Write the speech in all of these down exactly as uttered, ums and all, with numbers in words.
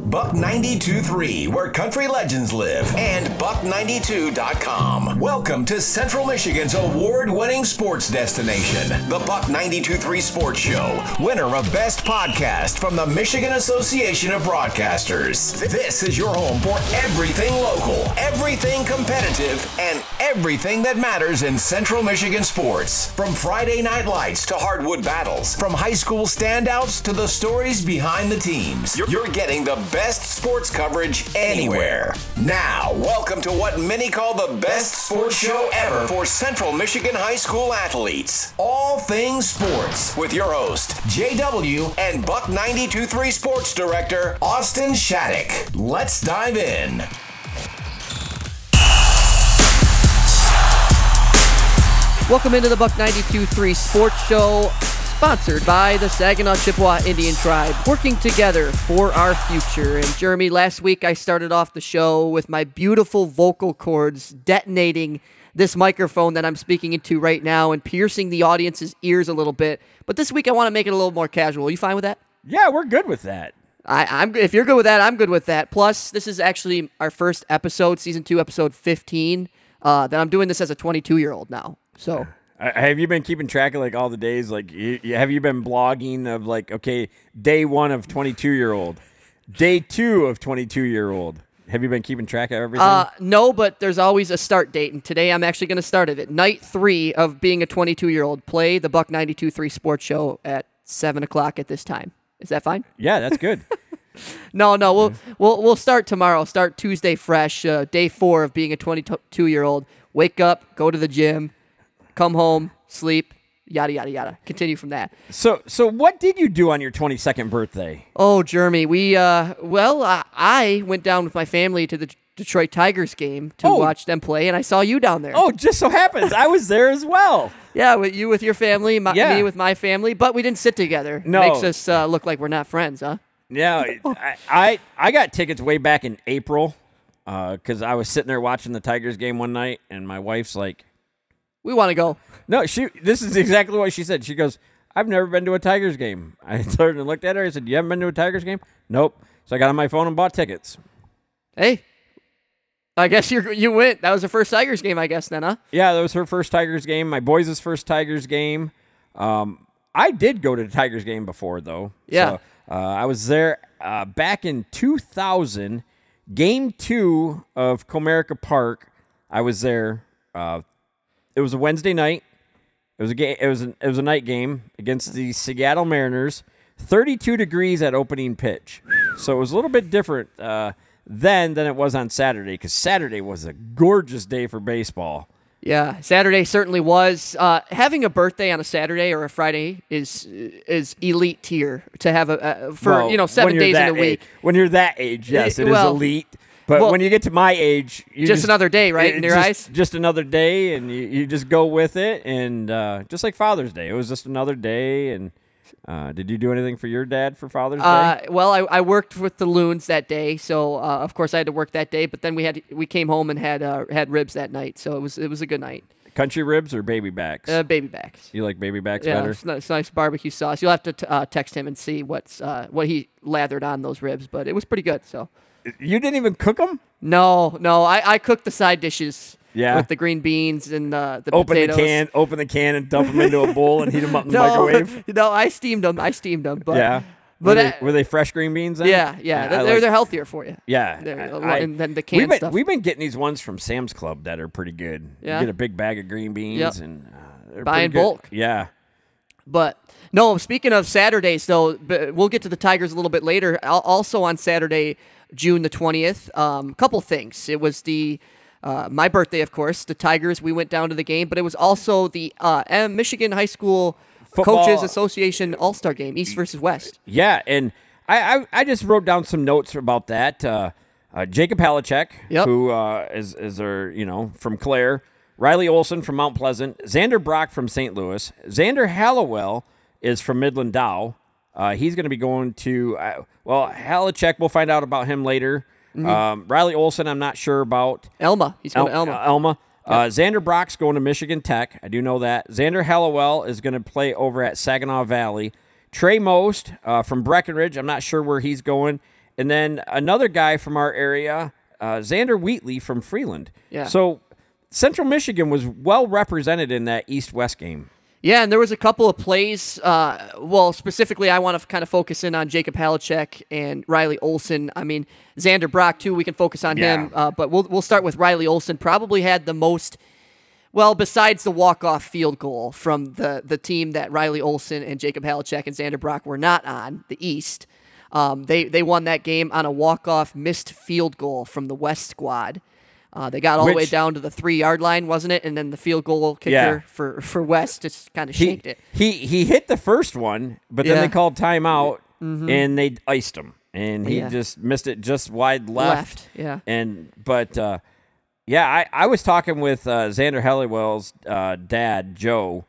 Buck ninety-two point three, where country legends live, and buck ninety-two dot com. Welcome to Central Michigan's award-winning sports destination, the Buck ninety-two point three Sports Show, winner of Best Podcast from the Michigan Association of Broadcasters. This is your home for everything local, everything competitive, and everything that matters in Central Michigan sports. From Friday night lights to hardwood battles, from high school standouts to the stories behind the teams, you're getting the best sports coverage anywhere. Now, welcome to what many call the best sports show ever for Central Michigan high school athletes. All things sports with your host, J W and Buck ninety-two point three Sports Director, Austin Shattuck. Let's dive in. Welcome into the Buck ninety-two point three Sports Show, sponsored by the Saginaw Chippewa Indian Tribe, working together for our future. And Jeremy, last week I started off the show with my beautiful vocal cords detonating this microphone that I'm speaking into right now and piercing the audience's ears a little bit. But this week I want to make it a little more casual. You fine with that? Yeah, we're good with that. I, I'm. If you're good with that, I'm good with that. Plus, this is actually our first episode, season two, episode fifteen. Uh, that I'm doing this as a twenty-two-year-old now. So, uh, have you been keeping track of like all the days? Like, you, you, have you been blogging of like, okay, day one of twenty-two-year-old, day two of twenty-two-year-old? Have you been keeping track of everything? Uh, no, but there's always a start date, and today I'm actually going to start it. Night three of being a twenty-two-year-old. Play the Buck ninety-two point three Sports Show at seven o'clock at this time. Is that fine? Yeah, that's good. no, no, we'll we'll we'll start tomorrow. Start Tuesday fresh. Uh, day four of being a twenty-two-year-old. Wake up, go to the gym, come home, sleep, yada yada yada. Continue from that. So, so what did you do on your twenty-second birthday? Oh, Jeremy, we uh, well, uh, I went down with my family to the Detroit Tigers game to oh. watch them play, and I saw you down there. Oh, just so happens I was there as well. Yeah, with you with your family, my, yeah. me with my family, but we didn't sit together. No. Makes us uh, look like we're not friends, huh? Yeah, I, I I got tickets way back in April because uh, I was sitting there watching the Tigers game one night, and my wife's like, "We want to go." No, she. This is exactly what she said. She goes, "I've never been to a Tigers game." I turned and looked at her. I said, "You haven't been to a Tigers game?" Nope. So I got on my phone and bought tickets. Hey. I guess you you went. That was the first Tigers game, I guess, then, huh? Yeah, that was her first Tigers game. My boys' first Tigers game. Um, I did go to the Tigers game before, though. Yeah. So, uh, I was there uh, back in two thousand, game two of Comerica Park. I was there. Uh, it was a Wednesday night. It was a game. It was an, it was a night game against the Seattle Mariners. thirty-two degrees at opening pitch, so it was a little bit different. Uh, then than it was on Saturday, because Saturday was a gorgeous day for baseball. Yeah, Saturday certainly was. Uh, having a birthday on a Saturday or a Friday is is elite tier to have a, a for well, you know seven days in a week. Age, when you're that age, yes, it well, is elite. But well, when you get to my age, you just, just another day, right? it, in your just, eyes, just another day, and you, you just go with it. And uh, just like Father's Day, it was just another day. And Uh, did you do anything for your dad for Father's uh, Day? Well, I, I worked with the Loons that day, so uh, of course I had to work that day. But then we had we came home and had uh, had ribs that night, so it was it was a good night. Country ribs or baby backs? Uh, baby backs. You like baby backs yeah, better? It's nice, nice barbecue sauce. You'll have to t- uh, text him and see what's uh, what he lathered on those ribs, but it was pretty good. So you didn't even cook them? No, no, I, I cooked the side dishes. Yeah. With the green beans and uh, the open potatoes. the can, open the can, and dump them into a bowl and heat them up in the no, microwave. No, I steamed them. I steamed them. But, yeah. But were, I, they, were they fresh green beans then? Yeah, yeah. I They're, like, they're healthier for you. Yeah. I, and then the canned we've been, stuff. We've been getting these ones from Sam's Club that are pretty good. Yeah. You get a big bag of green beans yep. and uh, they're buy in pretty good. bulk. Yeah. But no, speaking of Saturdays, though, we'll get to the Tigers a little bit later. Also on Saturday, June the twentieth, a um, couple things. It was the uh, my birthday, of course. The Tigers. We went down to the game, but it was also the uh, Michigan High School Football. Coaches Association All-Star Game, East versus West. Yeah, and I, I, I just wrote down some notes about that. Uh, uh, Jacob Halachek, yep. who uh, is is our, you know, from Clare. Riley Olson from Mount Pleasant. Xander Brock from Saint Louis. Xander Hallowell is from Midland Dow. Uh, he's going to be going to, uh, well, Halachek, we'll find out about him later. Mm-hmm. Um, Riley Olson, I'm not sure about. Elma. He's going El- to Elma. Uh, Elma. Yep. Uh, Xander Brock's going to Michigan Tech. I do know that. Xander Hallowell is going to play over at Saginaw Valley. Trey Most uh, from Breckenridge. I'm not sure where he's going. And then another guy from our area, uh, Xander Wheatley from Freeland. Yeah. So Central Michigan was well represented in that East-West game. Yeah, and there was a couple of plays. Uh, well, specifically, I want to kind of focus in on Jacob Halachek and Riley Olson. I mean, Xander Brock, too, we can focus on Yeah. him. Uh, but we'll we'll start with Riley Olson. Probably had the most, well, besides the walk-off field goal from the, the team that Riley Olson and Jacob Halachek and Xander Brock were not on, the East. Um, they, they won that game on a walk-off missed field goal from the West squad. Uh, they got all the way Which- down to the three-yard line, wasn't it? And then the field goal kicker Yeah. for, for West just kind of He, shanked it. he he hit the first one, but then Yeah. they called timeout, and they iced him. And he Yeah. just missed it just wide left. Left, yeah. And But, uh, yeah, I, I was talking with uh, Xander Helliwell's uh, dad, Joe,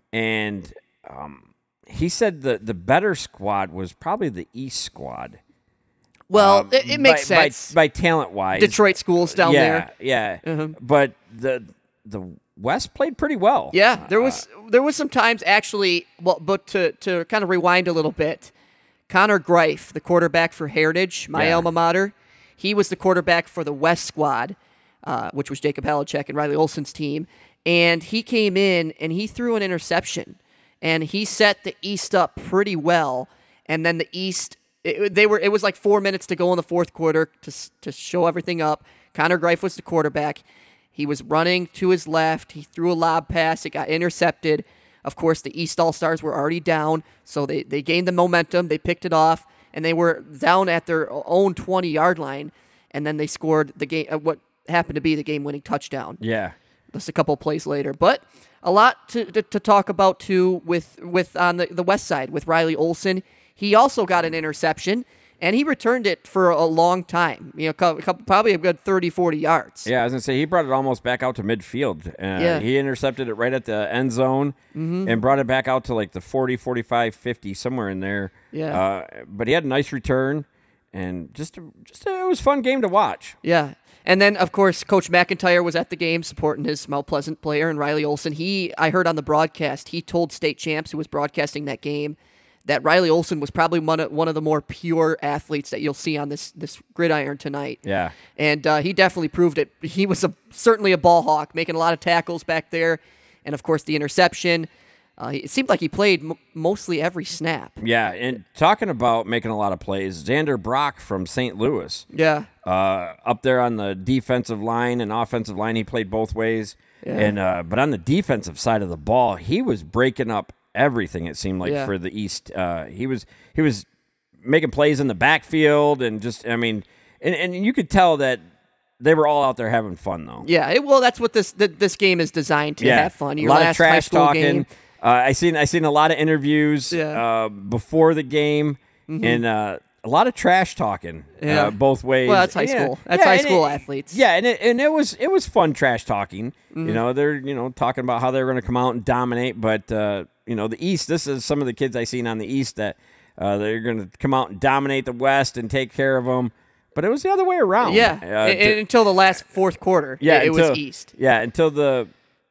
and um, he said the, the better squad was probably the East squad. Well, Um, it, it makes by, sense. By, by talent-wise. Detroit schools down yeah, there. Yeah, Uh-huh. But the the West played pretty well. Yeah, there was there was some times actually. Well, but to to kind of rewind a little bit, Connor Greif, the quarterback for Heritage, my Yeah. alma mater, he was the quarterback for the West squad, uh, which was Jacob Halachek and Riley Olson's team, and he came in and he threw an interception, and he set the East up pretty well, and then the East. It, they were. It was like four minutes to go in the fourth quarter to s- to show everything up. Connor Greif was the quarterback. He was running to his left. He threw a lob pass. It got intercepted. Of course, the East All-Stars were already down, so they, they gained the momentum. They picked it off, and they were down at their own twenty-yard line, and then they scored the game. Uh, what happened to be the game-winning touchdown. Yeah. Just a couple plays later, but a lot to, to, to talk about too with with on the, the West side with Riley Olson. He also got an interception, and he returned it for a long time. You know, co- co- probably a good thirty, forty yards. Yeah, I was going to say, he brought it almost back out to midfield. Uh, Yeah. He intercepted it right at the end zone Mm-hmm. and brought it back out to like the forty, forty-five, fifty, somewhere in there. Yeah. Uh, but he had a nice return, and just, a, just a, it was a fun game to watch. Yeah. And then, of course, Coach McIntyre was at the game supporting his Mount Pleasant player, and Riley Olson. He, I heard on the broadcast, he told State Champs, who was broadcasting that game, that Riley Olson was probably one of, one of the more pure athletes that you'll see on this this gridiron tonight. Yeah. And uh, he definitely proved it. He was a, certainly a ball hawk, making a lot of tackles back there. And, of course, the interception. Uh, it seemed like he played m- mostly every snap. Yeah, and talking about making a lot of plays, Xander Brock from Saint Louis. Yeah. Uh, up there on the defensive line and offensive line, he played both ways. Yeah. And uh, but on the defensive side of the ball, he was breaking up everything. It seemed like Yeah. for the East, uh, he was he was making plays in the backfield and just I mean, and, and you could tell that they were all out there having fun though. Yeah. It, well, that's what this th- this game is designed to have fun. Your a lot last of high trash school talking. game. Uh, I seen I seen a lot of interviews Yeah. Mm-hmm. uh, before the game and uh, a lot of trash talking Yeah. uh, both ways. Well, that's high Yeah. school. That's Yeah, high and school it- athletes. Yeah, and it, and it was it was fun trash talking. Mm-hmm. You know, they're you know talking about how they're going to come out and dominate, but uh, you know the East. This is some of the kids I seen on the East that uh, they're going to come out and dominate the West and take care of them. But it was the other way around. Yeah. Uh, A- to- until the last fourth quarter. yeah, It, it until, was East. Yeah, until the.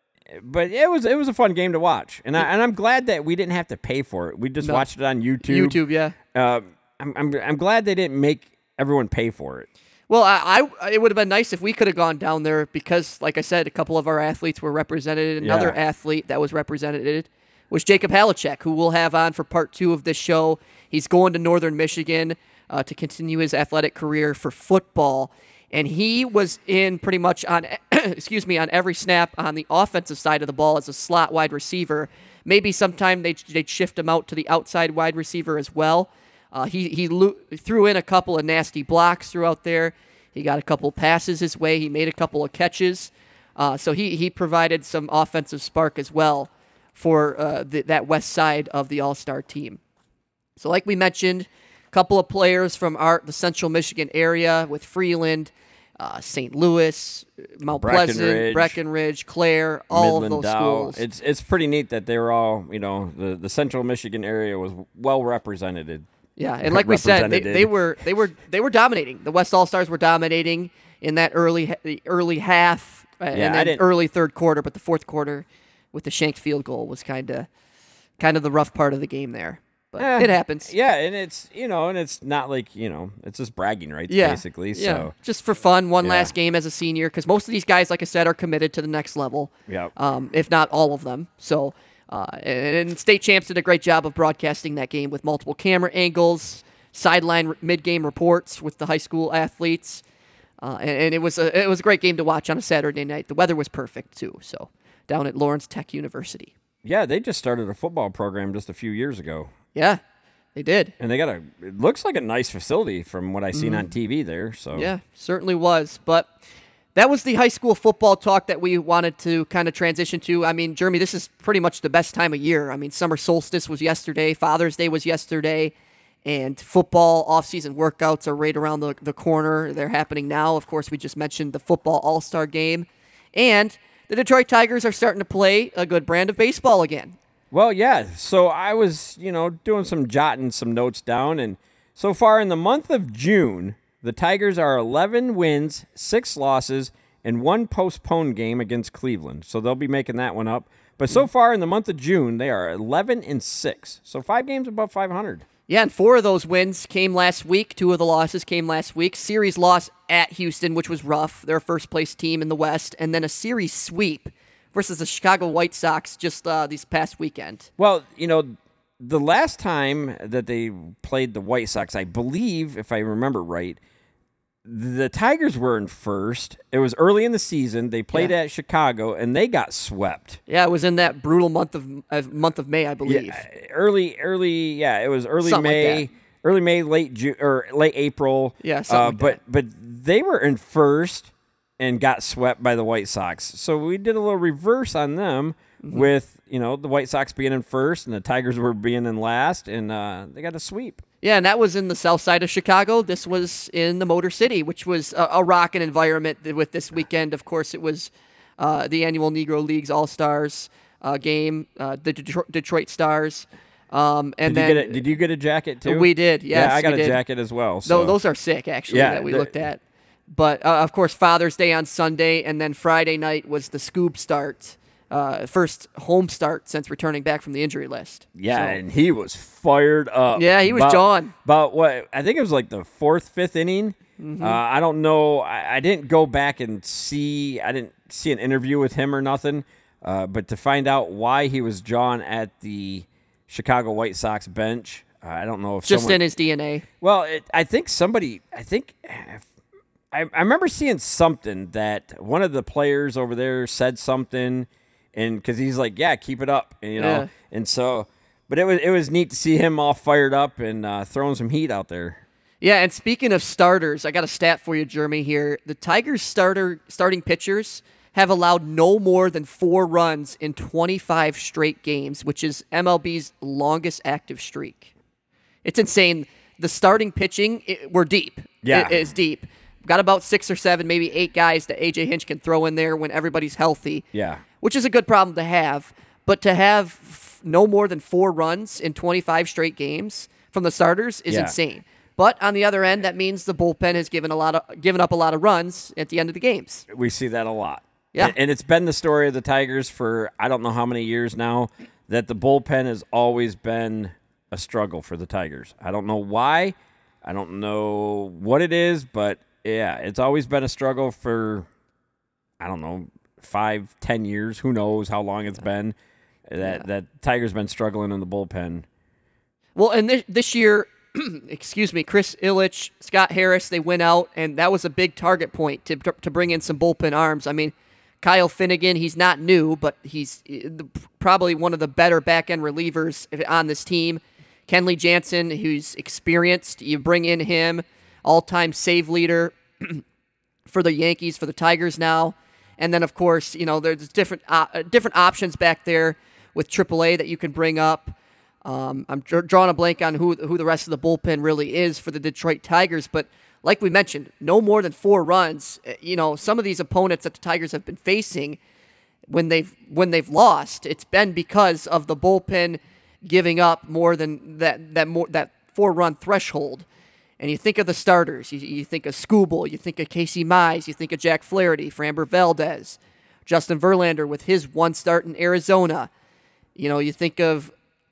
But it was it was a fun game to watch, and I and I'm glad that we didn't have to pay for it. We just No. watched it on YouTube. YouTube, yeah. Uh, I'm, I'm I'm glad they didn't make everyone pay for it. Well, I, I it would have been nice if we could have gone down there because, like I said, a couple of our athletes were represented. Another Yeah. athlete that was represented was Jacob Halachek, who we'll have on for part two of this show. He's going to Northern Michigan uh, to continue his athletic career for football, and he was in pretty much on excuse me on every snap on the offensive side of the ball as a slot wide receiver. Maybe sometime they they'd shift him out to the outside wide receiver as well. Uh, he he lo- threw in a couple of nasty blocks throughout there. He got a couple passes his way. He made a couple of catches. Uh, so he, he provided some offensive spark as well for uh, the, that west side of the All-Star team. So like we mentioned, a couple of players from our the Central Michigan area with Freeland, uh, Saint Louis, Mount Pleasant, Breckenridge, Breckenridge, Clare, all Midland, of those Dow. schools. It's it's pretty neat that they were all you know the, the Central Michigan area was well represented. Yeah, and like we said, they, represented. they were they were they were dominating. The West All Stars were dominating in that early the early half uh, Yeah, and I then didn't- early third quarter, but the fourth quarter with the shanked field goal was kind of kind of the rough part of the game there. but Eh, it happens. Yeah, and it's you know, and it's not like you know, it's just bragging rights Yeah, basically. yeah. So Just for fun, one Yeah. last game as a senior, because most of these guys, like I said, are committed to the next level. Yep. Um, if not all of them. So, uh, and, and state champs did a great job of broadcasting that game with multiple camera angles, sideline mid-game reports with the high school athletes. Uh, and, and it was a it was a great game to watch on a Saturday night. The weather was perfect too. So down at Lawrence Tech University. yeah, they just started a football program just a few years ago, Yeah, they did. and they got a. It looks like a nice facility from what I seen on T V there. So Yeah, certainly was. But that was the high school football talk that we wanted to kind of transition to. I mean, Jeremy, this is pretty much the best time of year. I mean, summer solstice was yesterday, Father's Day was yesterday, and football off-season workouts are right around the, the corner. They're happening now. Of course, we just mentioned the football all-star game. And the Detroit Tigers are starting to play a good brand of baseball again. Well, yeah. So I was, you know, doing some jotting some notes down, and so far in the month of June, the Tigers are eleven wins, six losses, and one postponed game against Cleveland. So they'll be making that one up. But so far in the month of June, they are eleven and six. So five games above five hundred. Yeah, and four of those wins came last week. Two of the losses came last week. Series loss at Houston, which was rough. Their first place team in the West. And then a series sweep versus the Chicago White Sox just uh, this past weekend. Well, you know, the last time that they played the White Sox, I believe, if I remember right, the Tigers were in first. It was early in the season. They played Yeah. at Chicago, and they got swept. Yeah, it was in that brutal month of uh, month of May, I believe. Yeah, early, early, yeah, it was early Something like May, that. early May, late June or late April. Yeah, something uh, like but that. but they were in first and got swept by the White Sox. So we did a little reverse on them Mm-hmm. with you know the White Sox being in first and the Tigers were being in last, and uh, they got a sweep. Yeah, and that was in the south side of Chicago. This was in the Motor City, which was a, a rocking environment with this weekend. Of course, it was uh, the annual Negro Leagues All-Stars uh, game, uh, the Detroit, Detroit Stars. Um, and Did you then get a, did you get a jacket too? We did, yes, yeah, I got we a did. jacket as well. Tho- So. those are sick, actually, Yeah, that we the- looked at. But, uh, of course, Father's Day on Sunday, and then Friday night was the Scoob start. Uh, first home start since returning back from the injury list. Yeah, So- and he was fired up. Yeah, he was about, jawing. About what I think it was like the fourth, fifth inning. Mm-hmm. Uh, I don't know. I, I didn't go back and see. I didn't see an interview with him or nothing. Uh, but to find out why he was jawing at the Chicago White Sox bench, uh, I don't know if just someone, in his D N A. Well, it, I think somebody. I think. I, I remember seeing something that one of the players over there said something, and because he's like, "Yeah, keep it up," and, you know, Yeah. and so, but it was it was neat to see him all fired up and uh, throwing some heat out there. Yeah, and speaking of starters, I got a stat for you, Jeremy, here. The Tigers' starter starting pitchers have allowed no more than four runs in twenty-five straight games, which is M L B's longest active streak. It's insane. The starting pitching, it, we're deep. Yeah. It is deep. Got about six or seven, maybe eight guys that A J Hinch can throw in there when everybody's healthy. Yeah. Which is a good problem to have. But to have f- no more than four runs in twenty-five straight games from the starters is Yeah. insane. But on the other end, that means the bullpen has given a lot of given up a lot of runs at the end of the games. We see that a lot. Yeah. And, and it's been the story of the Tigers for I don't know how many years now that the bullpen has always been a struggle for the Tigers. I don't know why. I don't know what it is, but yeah, it's always been a struggle for, I don't know, five, ten years. Who knows how long it's been that, Yeah. that Tigers been struggling in the bullpen. Well, and this, this year, excuse me, Chris Ilitch, Scott Harris, they went out, and that was a big target point to to bring in some bullpen arms. I mean, Kyle Finnegan, he's not new, but he's uh, the- probably one of the better back-end relievers on this team. Kenley Jansen, who's experienced, you bring in him, all-time save leader for the Yankees, for the Tigers now. And then, of course, you know, there's different uh, different options back there with triple A that you can bring up. Um, I'm dr- drawing a blank on who who the rest of the bullpen really is for the Detroit Tigers, but like we mentioned, no more than four runs. Uh, You know, some of these opponents that the Tigers have been facing, when they've when they've lost, it's been because of the bullpen giving up more than that that more that four run threshold. And you think of the starters, you, you think of Scooble, you think of Casey Mize, you think of Jack Flaherty, Framber Valdez, Justin Verlander with his one start in Arizona. You know, you think of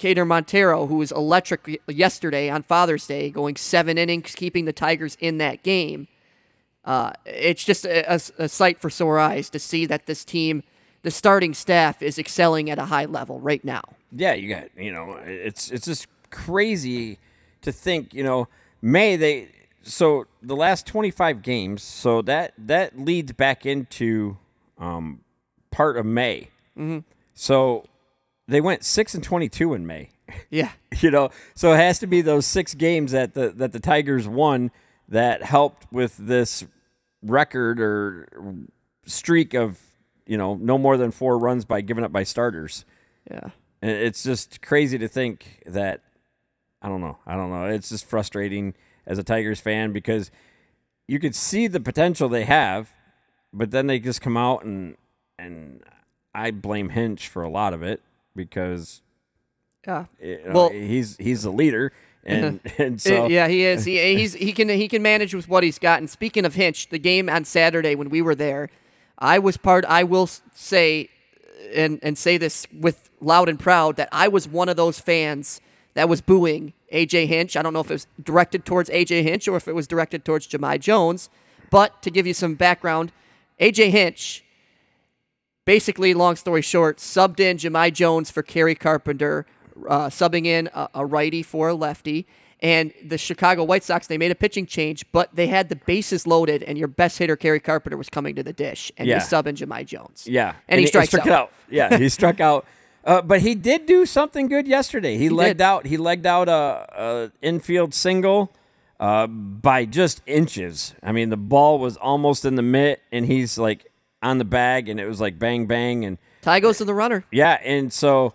Kader Montero, who was electric yesterday on Father's Day, going seven innings, keeping the Tigers in that game. Uh, it's just a, a, a sight for sore eyes to see that this team, the starting staff, is excelling at a high level right now. Yeah, you got, you know, it's it's just crazy to think, you know, May, they, so the last twenty-five games, so that, that leads back into um, part of May. Mm-hmm. So they went six and twenty-two in May. Yeah. You know, so it has to be those six games that the that the Tigers won that helped with this record or streak of, you know, no more than four runs by giving up by starters. Yeah. And it's just crazy to think that, I don't know. I don't know. It's just frustrating as a Tigers fan because you could see the potential they have, but then they just come out and and I blame Hinch for a lot of it because Yeah. you know, Well- he's he's the leader. And and so Uh, yeah, he is. He he's he can he can manage with what he's got. And speaking of Hinch, the game on Saturday when we were there, I was part. I will s- say, and and say this with loud and proud that I was one of those fans that was booing A J Hinch. I don't know if it was directed towards A J Hinch or if it was directed towards Jahmai Jones. But to give you some background, A J Hinch, basically, long story short, subbed in Jahmai Jones for Kerry Carpenter. Uh, subbing in a, a righty for a lefty. And the Chicago White Sox, they made a pitching change, but they had the bases loaded, and your best hitter, Kerry Carpenter, was coming to the dish. And Yeah. you sub in Jahmai Jones. yeah, And, he strikes struck out. out. Yeah, he struck out. Uh, but he did do something good yesterday. He, legged did. out. He legged out a, a infield single uh, by just inches. I mean, the ball was almost in the mitt, and he's like on the bag, and it was like bang bang, and Tie goes to the runner. yeah, and so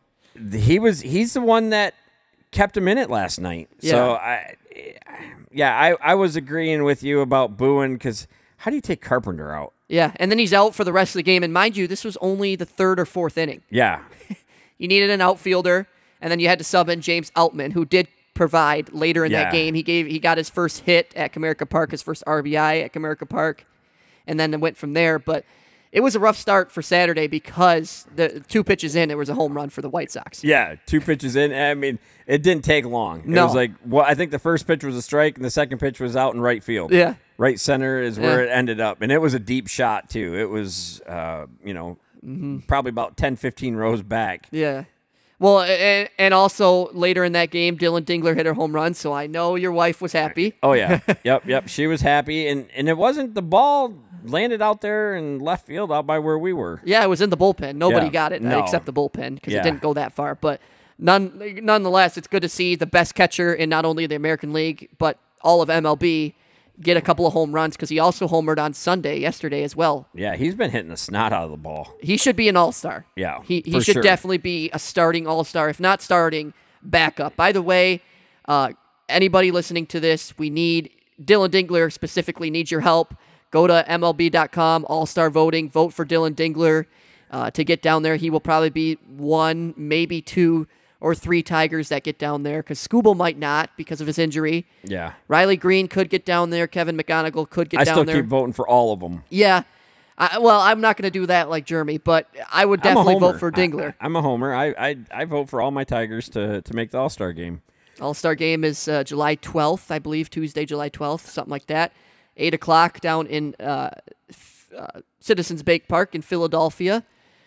he was. He's the one that kept him in it last night. So Yeah. I, yeah, I, I was agreeing with you about booing because how do you take Carpenter out? Yeah, and then he's out for the rest of the game. And mind you, this was only the third or fourth inning. Yeah, You needed an outfielder, and then you had to sub in James Outman, who did provide later in Yeah. that game. He gave he got his first hit at Comerica Park, his first R B I at Comerica Park, and then it went from there. But it was a rough start for Saturday because the two pitches in, it was a home run for the White Sox. yeah, two pitches in. I mean, it didn't take long. It No. was like, well, I think the first pitch was a strike, and the second pitch was out in right field. Yeah. Right center is where Yeah. it ended up, and it was a deep shot too. It was, uh, you know, probably about ten, fifteen rows back. Yeah. Well, and, and also later in that game, Dylan Dingler hit a home run, so I know your wife was happy. Oh yeah, yep, yep. She was happy, and and it wasn't the ball landed out there in left field out by where we were. Yeah, it was in the bullpen. Nobody Yeah. got it No. except the bullpen because Yeah. it didn't go that far. But none, nonetheless, it's good to see the best catcher in not only the American League but all of M L B get a couple of home runs because he also homered on Sunday yesterday as well. Yeah, he's been hitting the snot out of the ball. He should be an all-star. Yeah, He he for should sure. definitely be a starting all-star, if not starting, backup. By the way, uh, anybody listening to this, we need Dylan Dingler specifically needs your help. Go to M L B dot com, all-star voting, vote for Dylan Dingler uh, to get down there. He will probably be one, maybe two or three Tigers that get down there because Skubal might not because of his injury. Yeah, Riley Green could get down there. Kevin McGonigal could get I down still there. keep voting for all of them. Yeah. I, well, I'm not going to do that like Jeremy, but I would I'm a definitely homer. vote for Dingler. I, am a homer. I, I I vote for all my Tigers to to make the All Star game. All-Star game is uh, July twelfth, I believe, Tuesday, July twelfth, something like that. eight o'clock down in uh, f- uh, Citizens Bank Park in Philadelphia.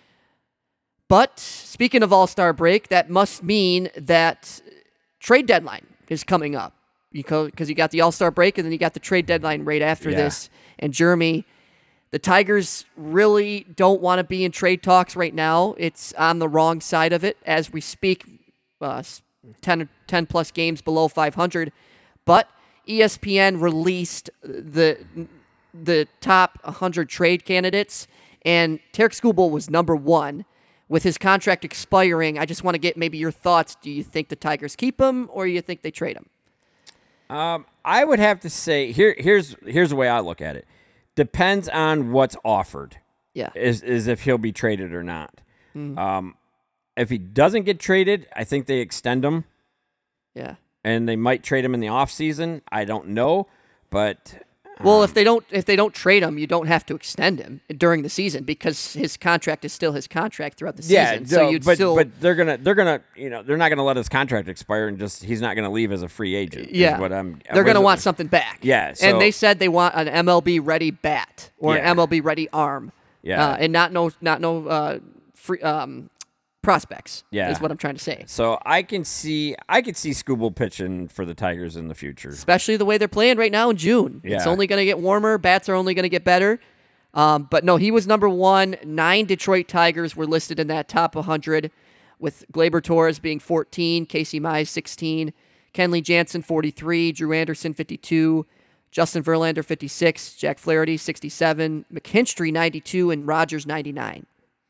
But speaking of All-Star break, that must mean that trade deadline is coming up. Because you got the All-Star break and then you got the trade deadline right after Yeah. this. And Jeremy, the Tigers really don't want to be in trade talks right now. It's on the wrong side of it as we speak. Uh, ten, ten plus games below five hundred. But E S P N released the the top one hundred trade candidates, and Tarek Skubal was number one. With his contract expiring, I just want to get maybe your thoughts. Do you think the Tigers keep him, or do you think they trade him? Um, I would have to say here here's here's the way I look at it. Depends on what's offered. Yeah. Is is if he'll be traded or not. Um, if he doesn't get traded, I think they extend him. Yeah. And they might trade him in the offseason. I don't know. But Well, um, if they don't if they don't trade him, you don't have to extend him during the season because his contract is still his contract throughout the yeah, season. So you'd but, still, but they're gonna they're gonna you know they're not gonna let his contract expire and just he's not gonna leave as a free agent. Yeah, is what I'm. They're gonna want something back. Yeah, so, and they said they want an M L B ready bat or yeah. an M L B ready arm. Yeah, uh, and not no not no uh, free um, prospects. Yeah, is what I'm trying to say. So I can see I could see Skubal pitching for the Tigers in the future, especially the way they're playing right now in June. Yeah. It's only going to get warmer. Bats are only going to get better. Um, but no, he was number one. Nine Detroit Tigers were listed in that top one hundred, with Gleyber Torres being fourteen, Casey Mize sixteen, Kenley Jansen forty-three, Drew Anderson fifty-two, Justin Verlander fifty-six, Jack Flaherty sixty-seven, McKinstry ninety-two, and Rogers ninety-nine.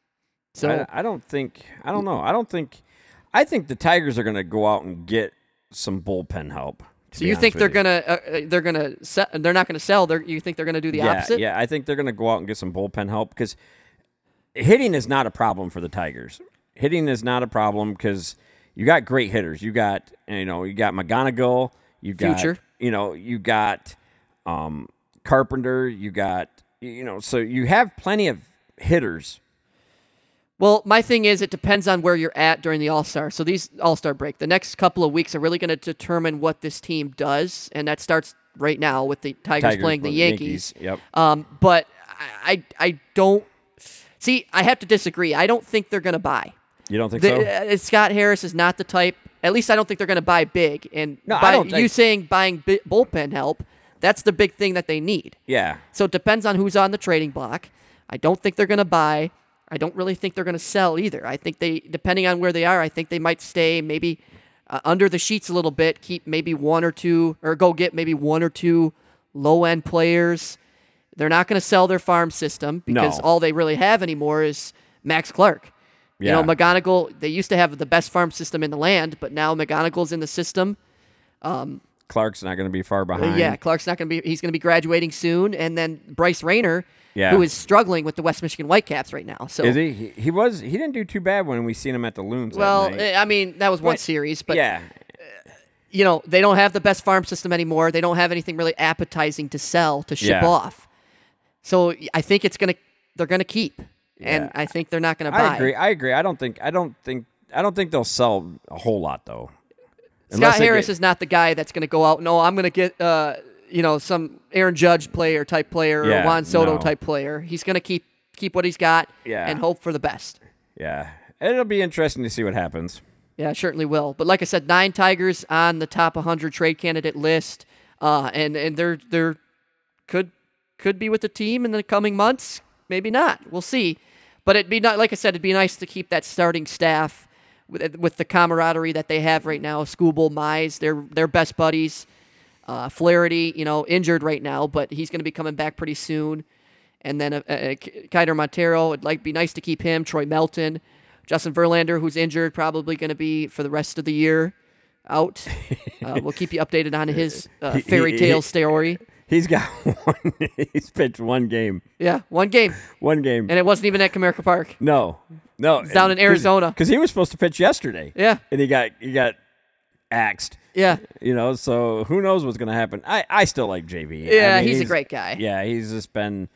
So I, I don't think I don't know. I don't think I think the Tigers are going to go out and get some bullpen help. So you think they're gonna uh, they're gonna se- they're not gonna sell? They're, you think they're gonna do the yeah, opposite? Yeah, I think they're going to go out and get some bullpen help because hitting is not a problem for the Tigers. Hitting is not a problem because you got great hitters. You got you know you got McGonigal. You got Future. you know you got um, Carpenter. You got you know so you have plenty of hitters. Well, my thing is it depends on where you're at during the All-Star. So these All-Star break, the next couple of weeks are really going to determine what this team does, and that starts right now with the Tigers, Tigers playing the Yankees. Yankees. Yep. Um, but I, I, I don't see. I have to disagree. I don't think they're going to buy. You don't think the, so? Uh, Scott Harris is not the type. At least I don't think they're going to buy big. And no, by I don't think... you saying buying bi- bullpen help, that's the big thing that they need. Yeah. So it depends on who's on the trading block. I don't think they're going to buy. I don't really think they're going to sell either. I think they, depending on where they are, I think they might stay maybe uh, under the sheets a little bit, keep maybe one or two, or go get maybe one or two low-end players. They're not going to sell their farm system because No. all they really have anymore is Max Clark. Yeah. You know, McGonigal, they used to have the best farm system in the land, but now McGonigal's in the system. Um, Clark's not going to be far behind. yeah, Clark's not going to be, he's going to be graduating soon. And then Bryce Rayner, Yeah. who is struggling with the West Michigan Whitecaps right now. So Is he? he? He was. He didn't do too bad when we seen him at the Loons. that well, night. I mean, that was one But- series, but yeah, you know, they don't have the best farm system anymore. They don't have anything really appetizing to sell, to ship Yeah. off. So I think it's going to they're going to keep. And Yeah. I think they're not going to buy. I agree. I agree. I don't think. I don't think. I don't think they'll sell a whole lot though. Scott Harris get, is not the guy that's going to go out. No, I'm going to get uh, you know, some Aaron Judge player type player Yeah, or Juan Soto no. type player. He's going to keep keep what he's got Yeah. and hope for the best. Yeah, it'll be interesting to see what happens. Yeah, certainly will. But like I said, nine Tigers on the top one hundred trade candidate list, uh, and and they're they're could could be with the team in the coming months. Maybe not. We'll see. But it'd be not like I said. It'd be nice to keep that starting staff with with the camaraderie that they have right now. Skubal, Mize, they're they're best buddies. Uh, Flaherty, you know, injured right now, but he's going to be coming back pretty soon. And then uh, uh, Keider Montero, it'd like be nice to keep him. Troy Melton, Justin Verlander, who's injured, probably going to be for the rest of the year out. Uh, we'll keep you updated on his uh, fairy tale story. He's got one. He's pitched one game. Yeah, one game, One game. and it wasn't even at Comerica Park. no, no, It's down in Arizona. because he was supposed to pitch yesterday. Yeah, and he got he got axed. yeah, You know, so who knows what's going to happen? I, I still like J V. yeah. I mean, he's, a great guy. Yeah, he's just been,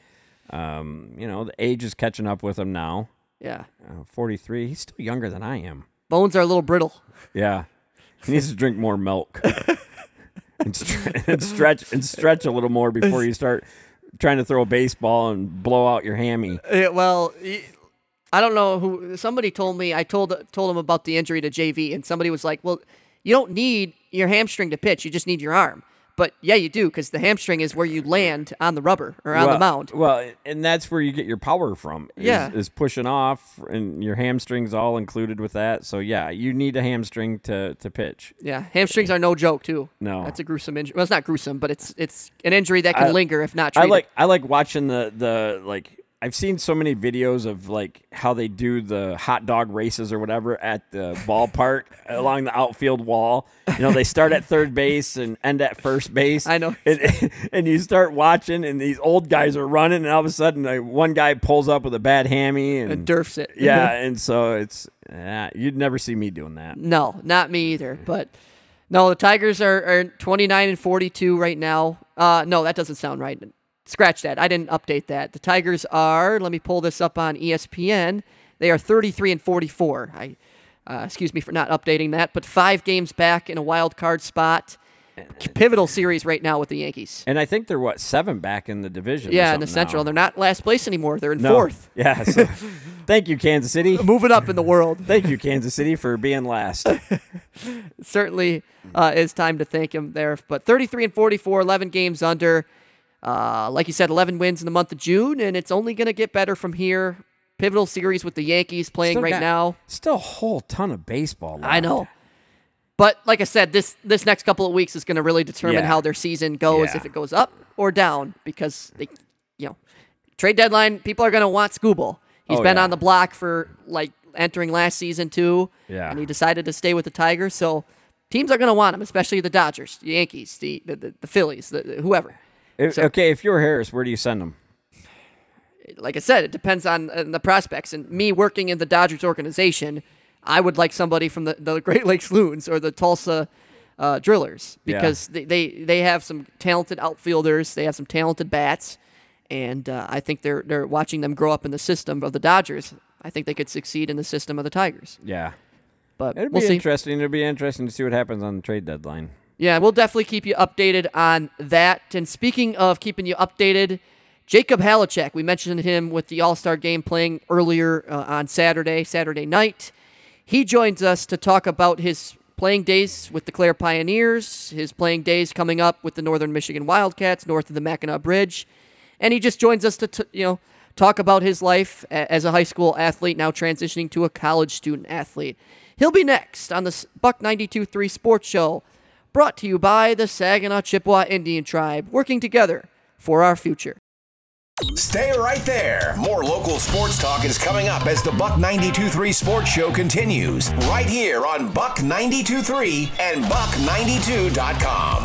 um, you know, the age is catching up with him now. Yeah, Uh, forty-three. He's still younger than I am. bones are a little brittle. Yeah, he needs to drink more milk and, stre- and stretch and stretch a little more before you start trying to throw a baseball and blow out your hammy. Yeah, well, y- I don't know who. Somebody told me. I told told him about the injury to J V, and somebody was like, "Well, you don't need your hamstring to pitch. You just need your arm." But yeah, you do, because the hamstring is where you land on the rubber or on well, the mound. Well, and that's where you get your power from. Is, Yeah. is pushing off, and your hamstrings all included with that. So yeah, you need a hamstring to to pitch. Yeah, hamstrings are no joke too. No. That's a gruesome injury. Well, it's not gruesome, but it's it's an injury that can I- linger if not I treated. like I like watching the the like. I've seen so many videos of like how they do the hot dog races or whatever at the ballpark along the outfield wall. You know, they start at third base and end at first base. I know. And, and you start watching, and these old guys are running, and all of a sudden, like, one guy pulls up with a bad hammy, and, and durfs it. yeah, and so it's uh, you'd never see me doing that. No, not me either. But No, the Tigers are, are twenty-nine and forty-two right now. Uh, no, that doesn't sound right. Scratch that. I didn't update that. The Tigers are, let me pull this up on E S P N. They are thirty-three and forty-four. I, uh, excuse me for not updating that, but five games back in a wild card spot. Pivotal series right now with the Yankees. And I think they're, what, seven back in the division? Yeah, in the Central. Now. They're not last place anymore. They're in no. fourth. Yeah. So, thank you, Kansas City. Moving up in the world. Thank you, Kansas City, for being last. Certainly uh, is time to thank him there. But thirty-three and forty-four, eleven games under. Uh, like you said, eleven wins in the month of June, and it's only going to get better from here. Pivotal series with the Yankees playing still right got, now. Still a whole ton of baseball left. I know. But like I said, this this next couple of weeks is going to really determine yeah. how their season goes, yeah. if it goes up or down, because they, you know, trade deadline, people are going to want Skubal. He's oh, been yeah. on the block for like entering last season too, yeah. and he decided to stay with the Tigers. So teams are going to want him, especially the Dodgers, the Yankees, the the, the, the Phillies, the, the, whoever. If, so, okay, if you're Harris, where do you send him? Like I said, it depends on uh, the prospects. And me working in the Dodgers organization, I would like somebody from the, the Great Lakes Loons or the Tulsa uh, Drillers because yeah. they, they, they have some talented outfielders. They have some talented bats. And uh, I think they're they're watching them grow up in the system of the Dodgers. I think they could succeed in the system of the Tigers. Yeah. But It'll we'll be see. interesting. It'll be interesting to see what happens on the trade deadline. Yeah, we'll definitely keep you updated on that. And speaking of keeping you updated, Jacob Halachek, we mentioned him with the All-Star game playing earlier uh, on Saturday, Saturday night. He joins us to talk about his playing days with the Clare Pioneers, his playing days coming up with the Northern Michigan Wildcats north of the Mackinac Bridge. And he just joins us to, t- you know, talk about his life as a high school athlete, now transitioning to a college student athlete. He'll be next on the Buck ninety-two point three Sports Show, brought to you by the Saginaw Chippewa Indian Tribe, working together for our future. Stay right there. More local sports talk is coming up as the Buck ninety-two point three Sports Show continues, right here on Buck ninety-two point three and buck ninety-two dot com.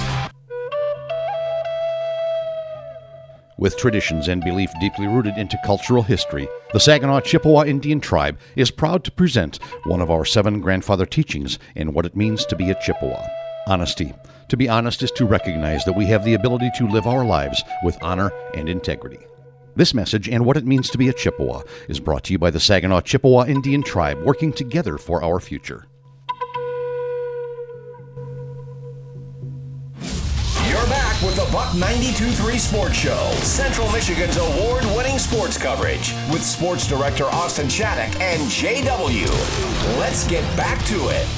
With traditions and belief deeply rooted into cultural history, the Saginaw Chippewa Indian Tribe is proud to present one of our seven grandfather teachings in what it means to be a Chippewa. Honesty. To be honest is to recognize that we have the ability to live our lives with honor and integrity. This message and what it means to be a Chippewa is brought to you by the Saginaw Chippewa Indian Tribe, working together for our future. You're back with the Buck ninety-two point three Sports Show, Central Michigan's award-winning sports coverage, with sports director Austin Shattuck and J W. Let's get back to it.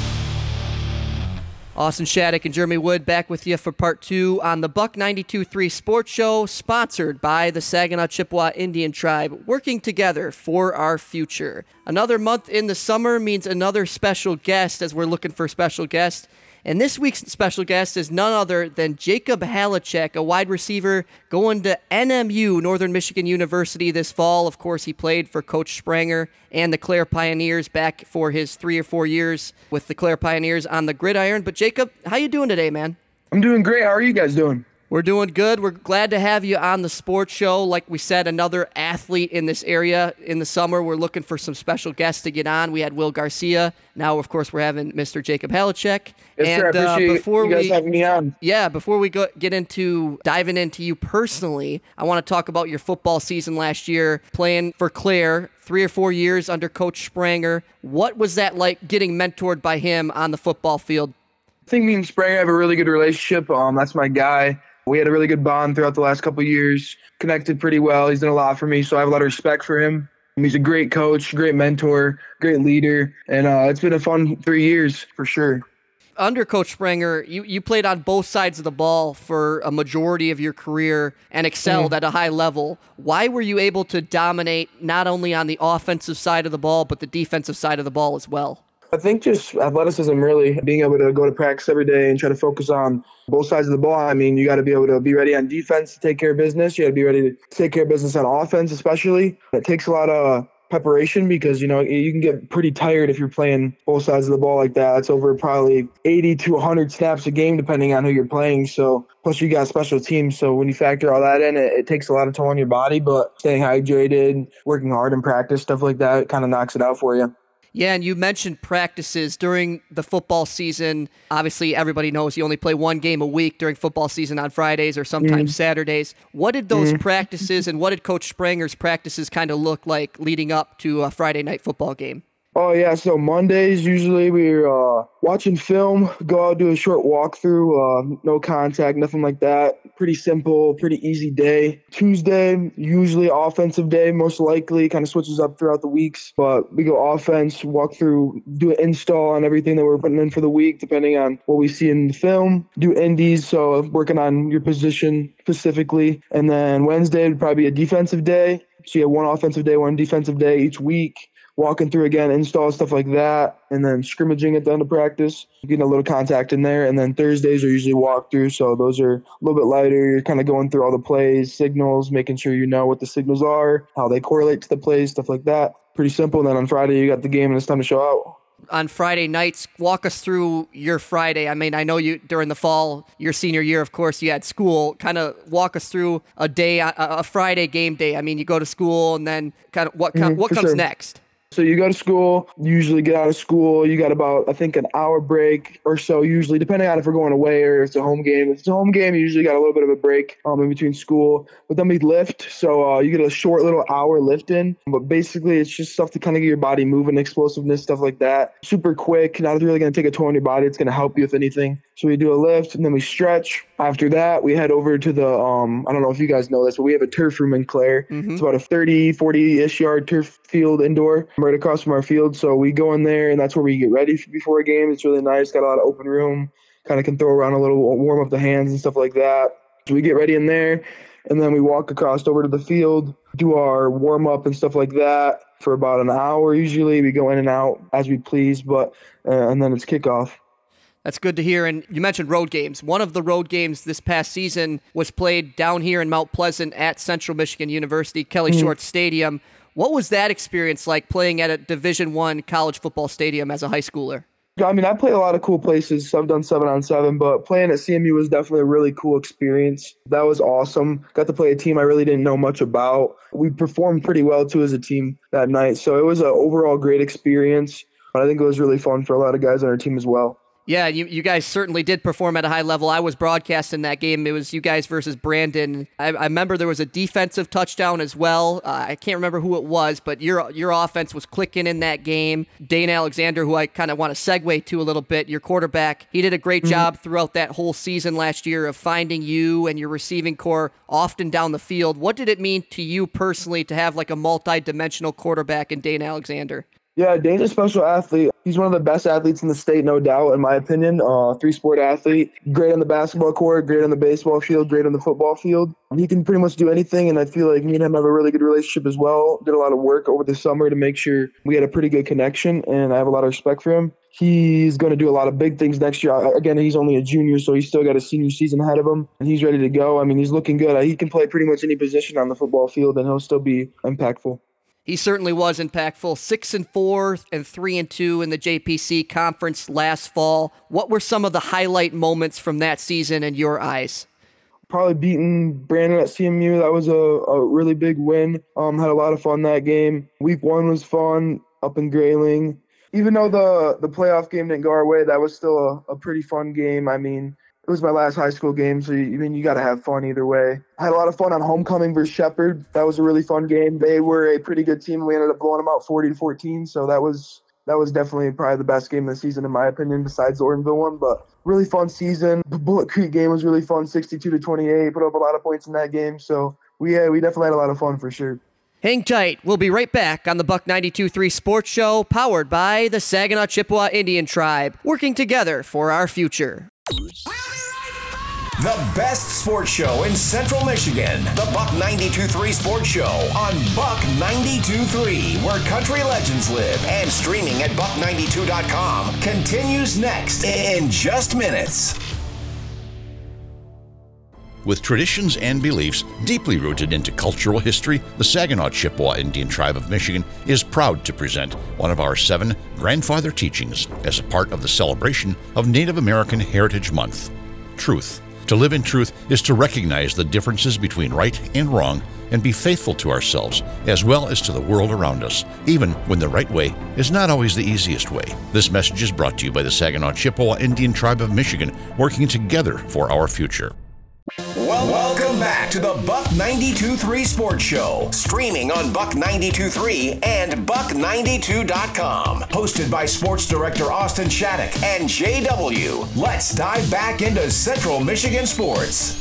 Austin Shattuck and Jeremy Wood back with you for part two on the Buck ninety-two point three Sports Show, sponsored by the Saginaw Chippewa Indian Tribe, working together for our future. Another month in the summer means another special guest, as we're looking for special guests. And this week's special guest is none other than Jacob Halachek, a wide receiver going to N M U, Northern Michigan University, this fall. Of course, he played for Coach Spranger and the Clare Pioneers back for his three or four years with the Clare Pioneers on the gridiron. But Jacob, how you doing today, man? I'm doing great. How are you guys doing? We're doing good. We're glad to have you on the sports show. Like we said, another athlete in this area in the summer. We're looking for some special guests to get on. We had Will Garcia. Now, of course, we're having Mister Jacob Halachek. Yes, and, sir. I appreciate uh, before you guys we, having me on. Yeah, before we go get into diving into you personally, I want to talk about your football season last year, playing for Clare, three or four years under Coach Spranger. What was that like getting mentored by him on the football field? I think me and Spranger have a really good relationship. Um, that's my guy. We had a really good bond throughout the last couple of years, connected pretty well. He's done a lot for me, so I have a lot of respect for him. He's a great coach, great mentor, great leader, and uh, it's been a fun three years for sure. Under Coach Spranger, you, you played on both sides of the ball for a majority of your career and excelled mm-hmm. at a high level. Why were you able to dominate not only on the offensive side of the ball, but the defensive side of the ball as well? I think just athleticism, really, being able to go to practice every day and try to focus on both sides of the ball. I mean, you got to be able to be ready on defense to take care of business. You got to be ready to take care of business on offense, especially. It takes a lot of preparation because, you know, you can get pretty tired if you're playing both sides of the ball like that. It's over probably eighty to one hundred snaps a game, depending on who you're playing. So plus you got special teams. So when you factor all that in, it, it takes a lot of toll on your body, but staying hydrated, working hard in practice, stuff like that, it kind of knocks it out for you. Yeah, and you mentioned practices during the football season. Obviously, everybody knows you only play one game a week during football season on Fridays or sometimes mm. Saturdays. What did those mm. practices and what did Coach Spranger's practices kind of look like leading up to a Friday night football game? Oh, yeah. So Mondays, usually we're uh, watching film, go out, do a short walkthrough, uh, no contact, nothing like that. Pretty simple, pretty easy day. Tuesday, usually offensive day, most likely, kind of switches up throughout the weeks. But we go offense, walk through, do an install on everything that we're putting in for the week, depending on what we see in the film. Do indies, so working on your position specifically. And then Wednesday would probably be a defensive day. So you have one offensive day, one defensive day each week. Walking through again, install, stuff like that, and then scrimmaging at the end of practice, getting a little contact in there. And then Thursdays are usually walkthrough, so those are a little bit lighter. You're kind of going through all the plays, signals, making sure you know what the signals are, how they correlate to the plays, stuff like that. Pretty simple. And then on Friday, you got the game, and it's time to show out. On Friday nights, walk us through your Friday. I mean, I know you during the fall, your senior year, of course, you had school. Kind of walk us through a day, a, a Friday game day. I mean, you go to school, and then kind of what mm-hmm, what comes sure. next? So you go to school, you usually get out of school, you got about, I think, an hour break or so, usually, depending on if we're going away or if it's a home game. If it's a home game, you usually got a little bit of a break um, in between school. But then we lift, so uh, you get a short little hour lift in. But basically, it's just stuff to kind of get your body moving, explosiveness, stuff like that. Super quick, not really going to take a toll on your body. It's going to help you, if anything. So we do a lift, and then we stretch. After that, we head over to the, um, I don't know if you guys know this, but we have a turf room in Clare. Mm-hmm. It's about a thirty, forty-ish yard turf field indoor right across from our field. So we go in there, and that's where we get ready before a game. It's really nice. Got a lot of open room. Kind of can throw around a little, warm up the hands and stuff like that. So we get ready in there, and then we walk across over to the field, do our warm up and stuff like that for about an hour. Usually we go in and out as we please, but uh, and then it's kickoff. That's good to hear. And you mentioned road games. One of the road games this past season was played down here in Mount Pleasant at Central Michigan University, Kelly mm-hmm. Short Stadium. What was that experience like playing at a Division I college football stadium as a high schooler? I mean, I played a lot of cool places. So I've done seven on seven, but playing at C M U was definitely a really cool experience. That was awesome. Got to play a team I really didn't know much about. We performed pretty well, too, as a team that night. So it was an overall great experience. But I think it was really fun for a lot of guys on our team as well. Yeah, you, you guys certainly did perform at a high level. I was broadcasting that game. It was you guys versus Brandon. I, I remember there was a defensive touchdown as well. Uh, I can't remember who it was, but your your offense was clicking in that game. Dane Alexander, who I kind of want to segue to a little bit, your quarterback, he did a great mm-hmm. job throughout that whole season last year of finding you and your receiving core often down the field. What did it mean to you personally to have like a multi-dimensional quarterback in Dane Alexander? Yeah, Dane's a special athlete. He's one of the best athletes in the state, no doubt, in my opinion. Uh, three-sport athlete. Great on the basketball court, great on the baseball field, great on the football field. He can pretty much do anything, and I feel like me and him have a really good relationship as well. Did a lot of work over the summer to make sure we had a pretty good connection, and I have a lot of respect for him. He's going to do a lot of big things next year. Again, he's only a junior, so he's still got a senior season ahead of him, and he's ready to go. I mean, he's looking good. He can play pretty much any position on the football field, and he'll still be impactful. He certainly was impactful. Six and four and three and two in the J P C conference last fall. What were some of the highlight moments from that season in your eyes? Probably beating Brandon at C M U. That was a, a really big win. Um, had a lot of fun that game. Week one was fun up in Grayling. Even though the, the playoff game didn't go our way, that was still a, a pretty fun game. I mean, it was my last high school game, so you, I mean, you got to have fun either way. I had a lot of fun on homecoming versus Shepherd. That was a really fun game. They were a pretty good team. We ended up blowing them out forty to fourteen, so that was that was definitely probably the best game of the season in my opinion, besides the Ortonville one. But really fun season. The Bullet Creek game was really fun, sixty-two to twenty-eight. Put up a lot of points in that game, so we yeah, we definitely had a lot of fun for sure. Hang tight. We'll be right back on the Buck ninety-two point three Sports Show, powered by the Saginaw Chippewa Indian Tribe, working together for our future. The best sports show in Central Michigan. The Buck ninety-two point three Sports Show on Buck ninety-two point three, where country legends live, and streaming at buck ninety-two dot com continues next in just minutes. With traditions and beliefs deeply rooted into cultural history, the Saginaw Chippewa Indian Tribe of Michigan is proud to present one of our seven grandfather teachings as a part of the celebration of Native American Heritage Month. Truth. To live in truth is to recognize the differences between right and wrong and be faithful to ourselves as well as to the world around us, even when the right way is not always the easiest way. This message is brought to you by the Saginaw Chippewa Indian Tribe of Michigan, working together for our future. Well, welcome back to the Buck ninety-two point three Sports Show, streaming on Buck ninety-two point three and buck ninety-two dot com. Hosted by Sports Director Austin Shattuck and J W. Let's dive back into Central Michigan sports.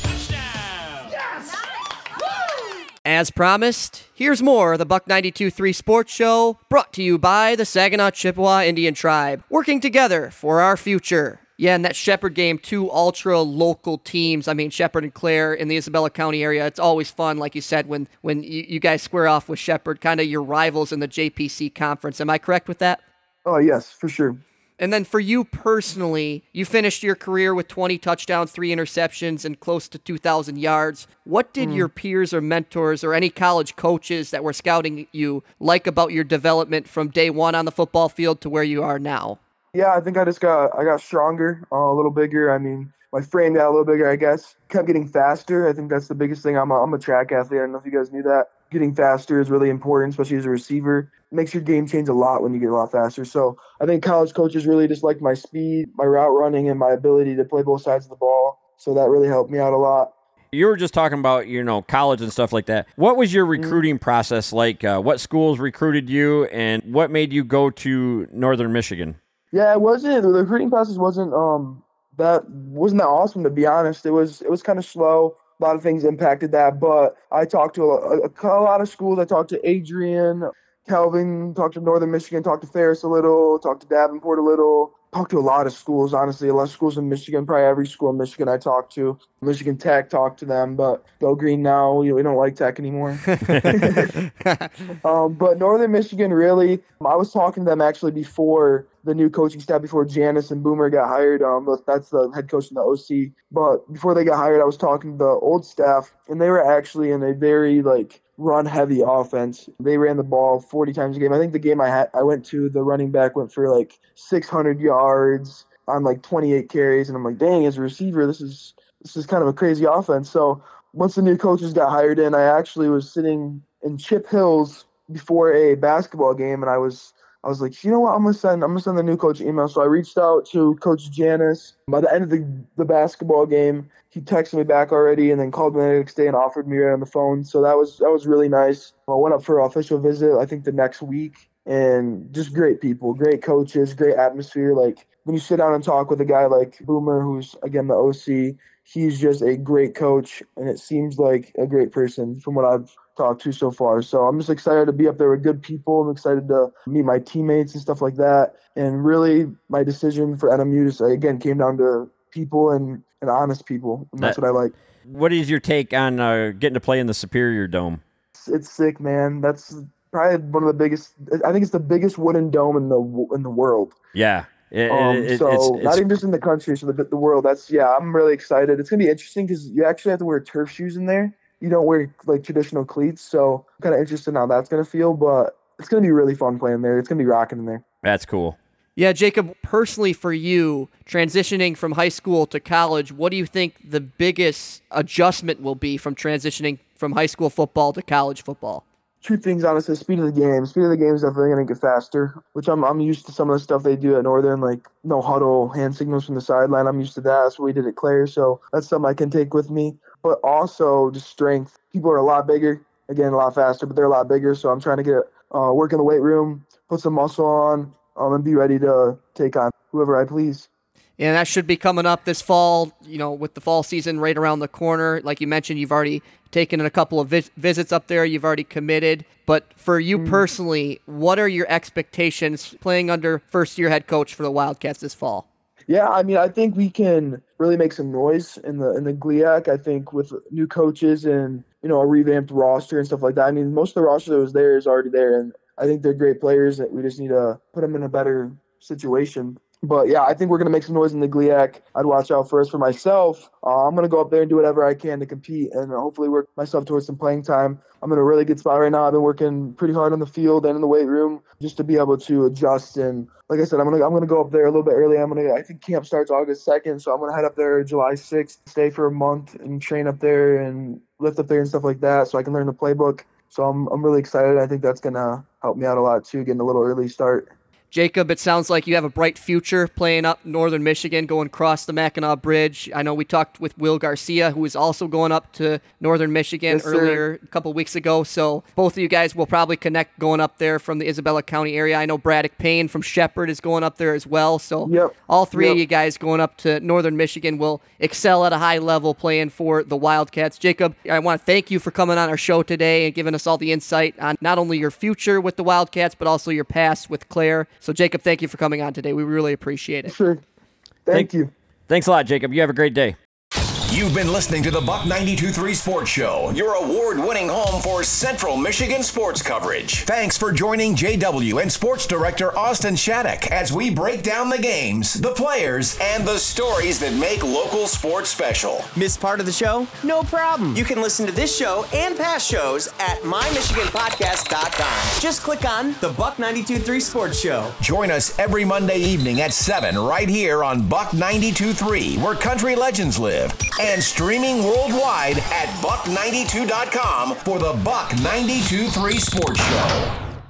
As promised, here's more of the Buck ninety-two point three Sports Show, brought to you by the Saginaw Chippewa Indian Tribe, working together for our future. Yeah, and that Shepherd game, two ultra-local teams. I mean, Shepherd and Clare in the Isabella County area. It's always fun, like you said, when, when you, you guys square off with Shepherd, kind of your rivals in the J P C conference. Am I correct with that? Oh, yes, for sure. And then for you personally, you finished your career with twenty touchdowns, three interceptions, and close to two thousand yards. What did mm. your peers or mentors or any college coaches that were scouting you like about your development from day one on the football field to where you are now? Yeah, I think I just got I got stronger, uh, a little bigger. I mean, my frame got a little bigger, I guess. Kept getting faster. I think that's the biggest thing. I'm a, I'm a track athlete. I don't know if you guys knew that. Getting faster is really important, especially as a receiver. It makes your game change a lot when you get a lot faster. So I think college coaches really just liked my speed, my route running, and my ability to play both sides of the ball. So that really helped me out a lot. You were just talking about, you know, college and stuff like that. What was your recruiting mm-hmm. process like? Uh, what schools recruited you, and what made you go to Northern Michigan? Yeah, it wasn't the recruiting process wasn't um that wasn't that awesome, to be honest. It was it was kind of slow. A lot of things impacted that, but I talked to a, a, a lot of schools. I talked to Adrian, Calvin, talked to Northern Michigan, talked to Ferris a little, talked to Davenport a little, talked to a lot of schools, honestly. A lot of schools in Michigan, probably every school in Michigan I talked to. Michigan Tech talked to them, but go green now. We, we don't like Tech anymore. um, but Northern Michigan, really, I was talking to them actually before the new coaching staff, before Janice and Boomer got hired. Um, that's the head coach and the O C. But before they got hired, I was talking to the old staff, and they were actually in a very, like, run-heavy offense. They ran the ball forty times a game. I think the game I had, I went to, the running back went for, like, six hundred yards on, like, twenty-eight carries. And I'm like, dang, as a receiver, this is this is kind of a crazy offense. So once the new coaches got hired in, I actually was sitting in Chip Hills before a basketball game, and I was I was like, you know what, I'm gonna send I'm gonna send the new coach an email. So I reached out to Coach Janice. By the end of the, the basketball game, he texted me back already, and then called me the next day and offered me right on the phone. So that was that was really nice. I went up for an official visit, I think the next week, and just great people, great coaches, great atmosphere. Like when you sit down and talk with a guy like Boomer, who's again the O C, he's just a great coach, and it seems like a great person from what I've talked to so far. So I'm just excited to be up there with good people. I'm excited to meet my teammates and stuff like that. And really, my decision for N M U just, again, came down to people and, and honest people. And that's that, what I like. What is your take on uh, getting to play in the Superior Dome? It's, it's sick, man. That's probably one of the biggest. I think it's the biggest wooden dome in the in the world. Yeah. It, um, it, so it's, not it's, even just in the country, so the the world. That's yeah. I'm really excited. It's gonna be interesting because you actually have to wear turf shoes in there. You don't wear like traditional cleats, so I'm kind of interested in how that's gonna feel. But it's gonna be really fun playing there. It's gonna be rocking in there. That's cool. Yeah, Jacob, personally for you, transitioning from high school to college, what do you think the biggest adjustment will be from transitioning from high school football to college football? Two things, honestly. Speed of the game. Speed of the game is definitely going to get faster, which I'm I'm used to some of the stuff they do at Northern, like no huddle, hand signals from the sideline. I'm used to that. That's what we did at Clare, so that's something I can take with me. But also just strength. People are a lot bigger, again, a lot faster, but they're a lot bigger, so I'm trying to get uh, work in the weight room, put some muscle on, um, and be ready to take on whoever I please. And that should be coming up this fall, you know, with the fall season right around the corner. Like you mentioned, you've already taken a couple of vis- visits up there. You've already committed. But for you mm-hmm. personally, what are your expectations playing under first-year head coach for the Wildcats this fall? Yeah, I mean, I think we can really make some noise in the in the G L I A C. I think with new coaches and, you know, a revamped roster and stuff like that. I mean, most of the roster that was there is already there, and I think they're great players that we just need to put them in a better situation. But yeah, I think we're going to make some noise in the G L I A C. I'd watch out first for myself. Uh, I'm going to go up there and do whatever I can to compete and hopefully work myself towards some playing time. I'm in a really good spot right now. I've been working pretty hard on the field and in the weight room just to be able to adjust. And like I said, I'm going to I'm going to go up there a little bit early. I'm going to I think camp starts August second, so I'm going to head up there July sixth, stay for a month and train up there and lift up there and stuff like that so I can learn the playbook. So I'm I'm really excited. I think that's going to help me out a lot too, getting a little early start. Jacob, it sounds like you have a bright future playing up Northern Michigan, going across the Mackinac Bridge. I know we talked with Will Garcia, who is also going up to Northern Michigan yes, earlier a couple weeks ago. So both of you guys will probably connect going up there from the Isabella County area. I know Braddock Payne from Shepherd is going up there as well. So yep. all three yep. of you guys going up to Northern Michigan will excel at a high level playing for the Wildcats. Jacob, I want to thank you for coming on our show today and giving us all the insight on not only your future with the Wildcats, but also your past with Clare. So Jacob, thank you for coming on today. We really appreciate it. Sure. Thank, Thank you. Thanks a lot, Jacob. You have a great day. You've been listening to the Buck ninety-two point three Sports Show, your award-winning home for Central Michigan sports coverage. Thanks for joining J W and Sports Director Austin Shattuck as we break down the games, the players, and the stories that make local sports special. Missed part of the show? No problem. You can listen to this show and past shows at my michigan podcast dot com. Just click on the Buck ninety-two point three Sports Show. Join us every Monday evening at seven right here on Buck ninety-two point three, where country legends live, and streaming worldwide at buck ninety-two dot com for the Buck ninety-two point three Sports Show.